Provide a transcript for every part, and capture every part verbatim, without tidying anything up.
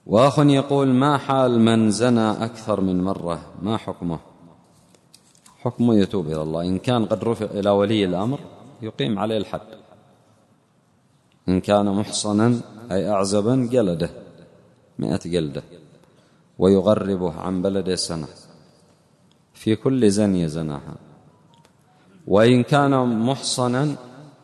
وأخ يقول: ما حال من زنى أكثر من مرة؟ ما حكمه؟ حكمه يتوب إلى الله. إن كان قد رفع إلى ولي الأمر يقيم عليه الحد، إن كان محصنا أي أعزبا جلده مئة جلدة ويغربه عن بلده سنة في كل زنية زناها. وإن كان محصنا،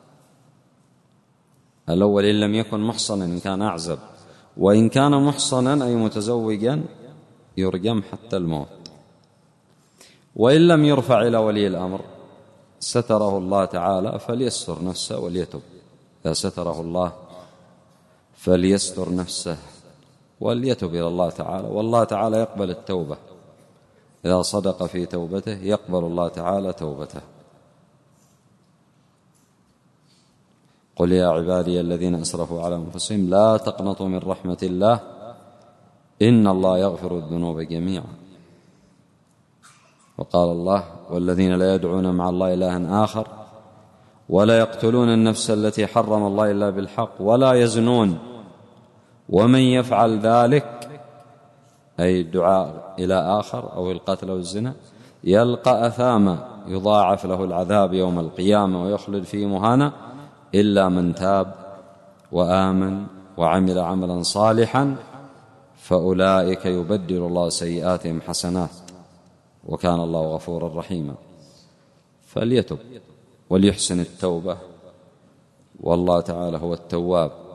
الأول إن لم يكن محصنا إن كان أعزب، وإن كان محصنا أي متزوجا يرجم حتى الموت. وإن لم يرفع إلى ولي الأمر ستره الله تعالى فليستر نفسه وليتب. إذا ستره الله فليستر نفسه وليتب إلى الله تعالى، والله تعالى يقبل التوبة. إذا صدق في توبته يقبل الله تعالى توبته. قل يا عبادي الذين أسرفوا على أنفسهم لا تقنطوا من رحمة الله إن الله يغفر الذنوب جميعا. وقال الله: والذين لا يدعون مع الله إلها آخر ولا يقتلون النفس التي حرم الله إلا بالحق ولا يزنون ومن يفعل ذلك، أي الدعاء إلى آخر أو القتل أو الزنا، يلقى أثاما يضاعف له العذاب يوم القيامة ويخلد فيه مهانا إلا من تاب وآمن وعمل عملا صالحا فأولئك يبدل الله سيئاتهم حسنات وكان الله غفورا رحيما. فليتب وليحسن التوبة، والله تعالى هو التواب